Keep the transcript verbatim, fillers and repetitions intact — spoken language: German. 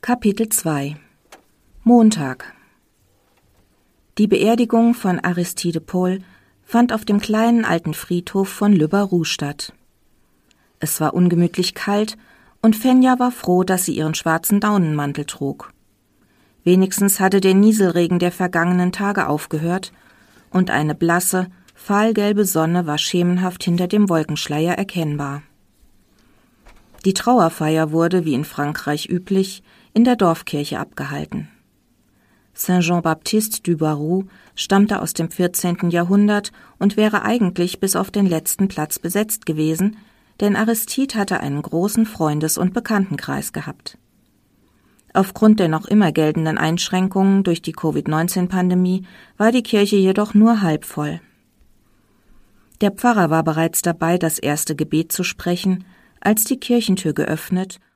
Kapitel zwei Montag. Die Beerdigung von Aristide Paul fand auf dem kleinen alten Friedhof von Le Barroux statt. Es war ungemütlich kalt und Fenja war froh, dass sie ihren schwarzen Daunenmantel trug. Wenigstens hatte der Nieselregen der vergangenen Tage aufgehört und eine blasse, fahlgelbe Sonne war schemenhaft hinter dem Wolkenschleier erkennbar. Die Trauerfeier wurde, wie in Frankreich üblich, in der Dorfkirche abgehalten. Saint-Jean-Baptiste du Barroux stammte aus dem vierzehnten Jahrhundert und wäre eigentlich bis auf den letzten Platz besetzt gewesen, denn Aristide hatte einen großen Freundes- und Bekanntenkreis gehabt. Aufgrund der noch immer geltenden Einschränkungen durch die Covid neunzehn Pandemie war die Kirche jedoch nur halb voll. Der Pfarrer war bereits dabei, das erste Gebet zu sprechen, als die Kirchentür geöffnet